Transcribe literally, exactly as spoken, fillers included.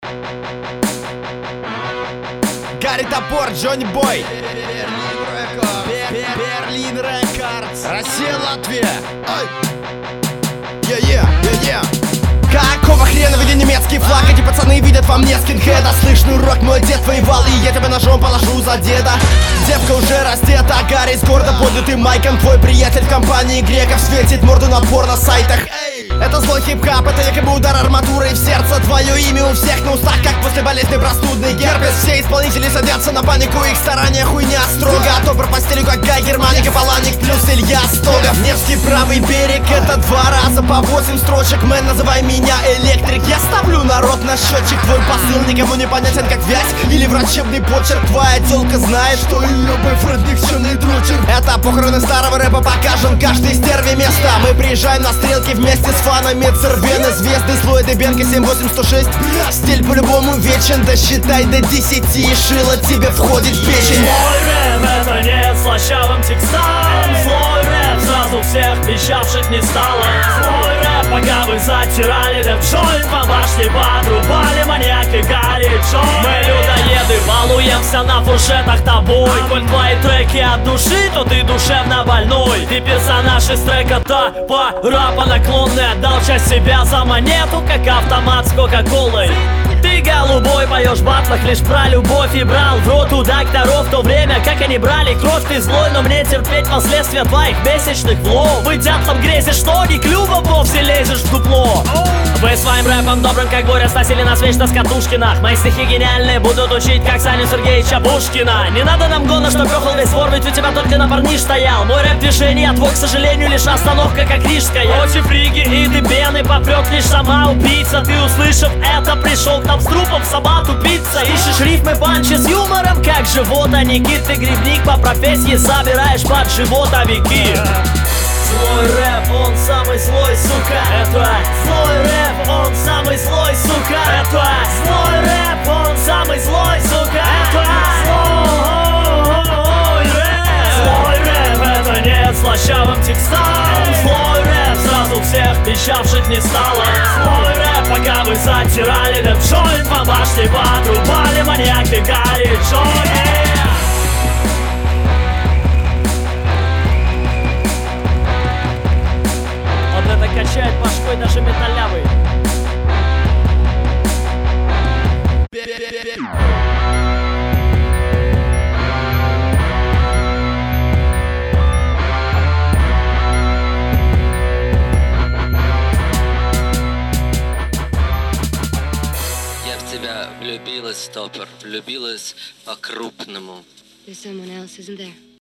Гарри Топор, Джонни Бой, Берлин Рекордс, Россия, Латвия. Е-е, е-е. Какого хрена вы немецкий флаг? Эти пацаны видят во мне скинхеда. Слышный урок, мой дед воевал, и я тебя ножом положу за деда. Девка уже растет, а Гарри с гордо поднятым майком. Твой приятель в компании греков светит морду на порно-сайтах. Это злой хип-хап, это якобы удар арматурой в сердце. Твое имя у всех на устах, как после болезни простудный герпес. Все исполнители садятся на панику, их старания хуйня строго. А то про постелю, как Гай Германика, Паланик плюс Илья Стогов. Невский правый берег, это два раза по восемь строчек. Мэн, называй меня электрик. Я ставлю народ на счетчик. Твой посыл никому не понятен, как вязь или врачебный почерк. Твоя тёлка знает, что её бойфренд никчемный дрочер. Это похороны старого рэпа, покажем каждой стерве место. Мы приезжаем на стрелки вместе с фанами Цербены, звезды, слой Дебенко семь восемь сто шесть. Стиль по-любому вечен, досчитай до десяти, и шило тебе входит в печень. Мой рэп — это не слащавым текстам. Злой рэп сразу всех пищавших не стало. Злой рэп, пока вы затирали деп джойнт, по башне подрубали маньяки Гарри Джо. Мы людоеды, балуемся на фуршетах тобой. Коль твои треки от души, то ты душевно больной. Ты персонаж из трека топа, рэпа наклонный. Отдал часть себя за монету, как автомат с кока-колой. Ты голубой, поешь в батлах лишь про любовь и брал в рот у докторов в то время, как они брали кровь. Ты злой, но мне терпеть последствия твоих месячных влов. Вы дятлом грезишь, что не клювом вовсе лезешь в дупло. Вы своим рэпом добрым, как буря, сносили нас вечно с катушкинах. Мои стихи гениальные будут учить, как Саню Сергеевича Пушкина. Не надо нам гона, что грохал весь двор, ведь у тебя только на парниш стоял. Мой рэп движение, а твой, к сожалению, лишь остановка, как рижская. Против Риги и Дебены попрёк лишь сама убийца. Ты, услышав это, пришел к нам с трупом, сама тупица. Ищешь рифмы, панчи с юмором, как живот, а Никит, ты грибник по профессии, собираешь под животовики. Злой рэп, он самый злой, сука. Это злой рэп, он самый злой, сука. Это злой рэп, он самый злой, сука. Это злой рэп. Злой рэп, это не слащавым текстам. Злой рэп, сразу всех пищавших не стало. Злой рэп, пока вы затирали деп джойнт, по башне подрубали маньяки Гарри Джо. Это качает башкой даже металлявый. Я в тебя влюбилась, стопор, влюбилась по-крупному. There's someone else, isn't there?